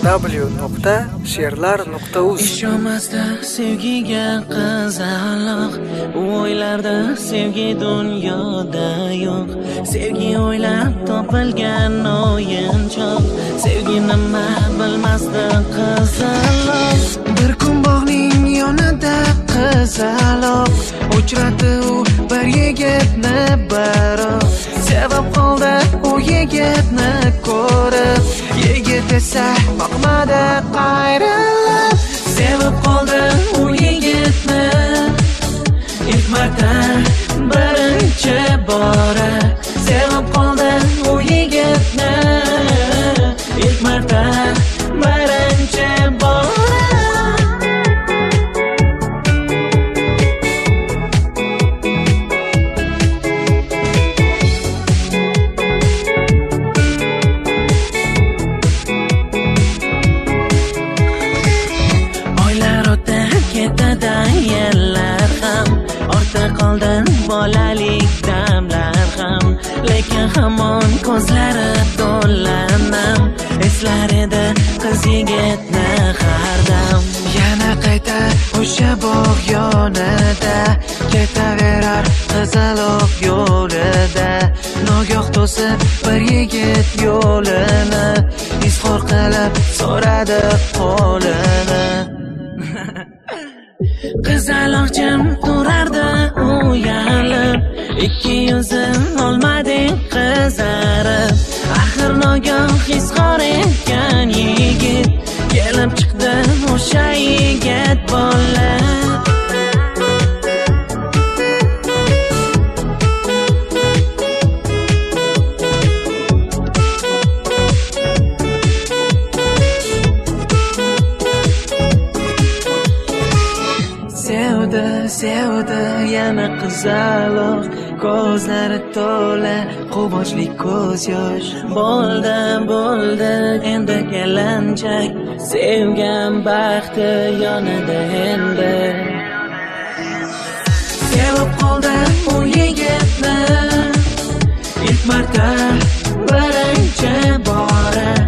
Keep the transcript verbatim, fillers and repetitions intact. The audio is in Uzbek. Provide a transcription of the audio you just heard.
w nuqta she'rlar nuqta uz. Ishonmasda sevgiga qizaloq, u o'ylarda sevgi dunyoda yo'q. Sevgi o'ylab topilgan o'yinchoq, sevgi nima bilmasdi qizaloq. Bir kun bog'ning yonida qizaloq uchradi u bir yigitni biroq. Sevib qoldi u yigitni ko'rib, yigit esa boqmadi qayrilib. Sevib qoldi u yigitni ilk marta birinchi bora. Sevib qoldi u yigitni ilk marta birinchi bora. Yillar ham ortda qoldi, bolalik damlar ham, lekin hamon ko'zlari to'lanam. Eslar edi qiz yigitni har dam. Yana qayta o'sha bog' yonida ketaverar qizaloq yo'lida. Nogoh to'sib bir yigit yo'lini, izhor qilib so'radi qo'lini. Qizaloq jim turardi uyalib, ikki yuzim olmading qizarib. Axir nogoh izhor etgan yigit kelib chiqdi o'sha yigit bola. Sevdi, sevdi yana qizaloq, ko'zlari to'la quvonchli ko'z yosh. Bo'ldi, bo'ldi endi kelinchak, sevgan baxti yonida endi. Sevib qoldi u yigitni ilk marta birinchi bora.